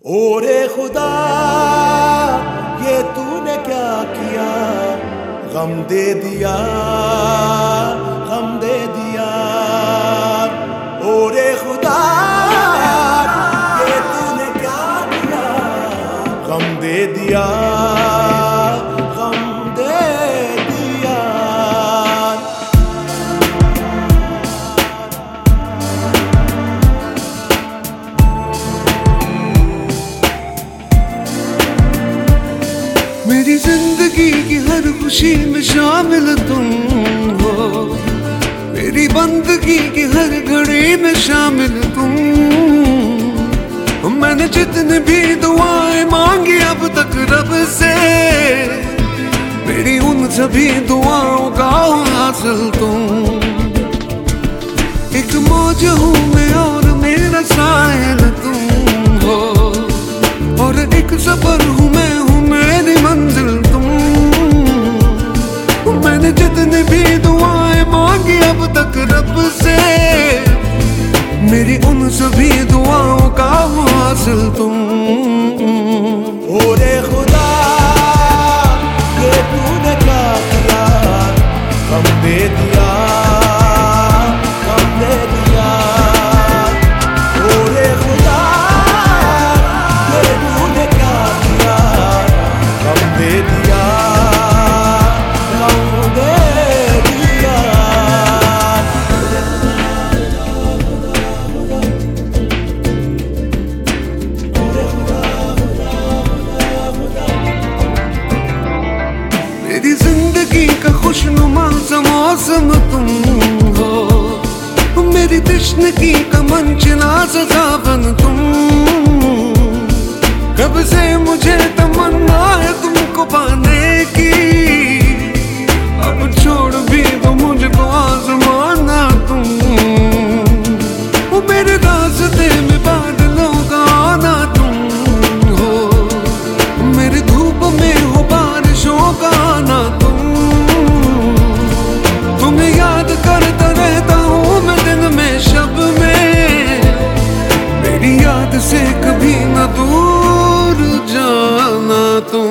ओरे खुदा ये तूने क्या किया, गम दे दिया, गम दे दिया। ओरे खुदा ये तूने क्या किया, गम दे दिया, गम दे दिया। मेरी जिंदगी की हर खुशी में शामिल तुम हो, मेरी बंदगी की हर घड़ी में शामिल तुम। मैंने जितने भी दुआएं मांगी अब तक रब से, मेरी उन सभी दुआओं का हासिल तुम। एक मौज हूँ मैं और मेरा साहिल तुम हो, और एक सफर हूँ मैं, मेरी मंजिल तुम। मैंने जितनी भी दुआएं मांगी अब तक रब से, मेरी उन सभी दुआओं का हासिल तुम। ओरे खुदा ये तूने क्या किया, गम दे दिया, गम दे दिया। ओरे खुदा ये तूने क्या किया, गम दे दिया, गम दे दिया। मेरी जिंदगी का खुशनुमा सा मौसम तुम हो, मेरी तश्नगी का मंचला सा सावन तुम। कब से मुझे तमन्ना है तुमको पाने की, अब छोड़ भी दो मुझको आजमाना तुम। वो मेरे रास्ते में बादलों का आना तुम हो, मेरी धूप में हो बारिशों का आना तुम। तुम्हें याद करता रहता हूँ मैं दिन में शब में, मेरी याद से कभी न दूर जाना तुम।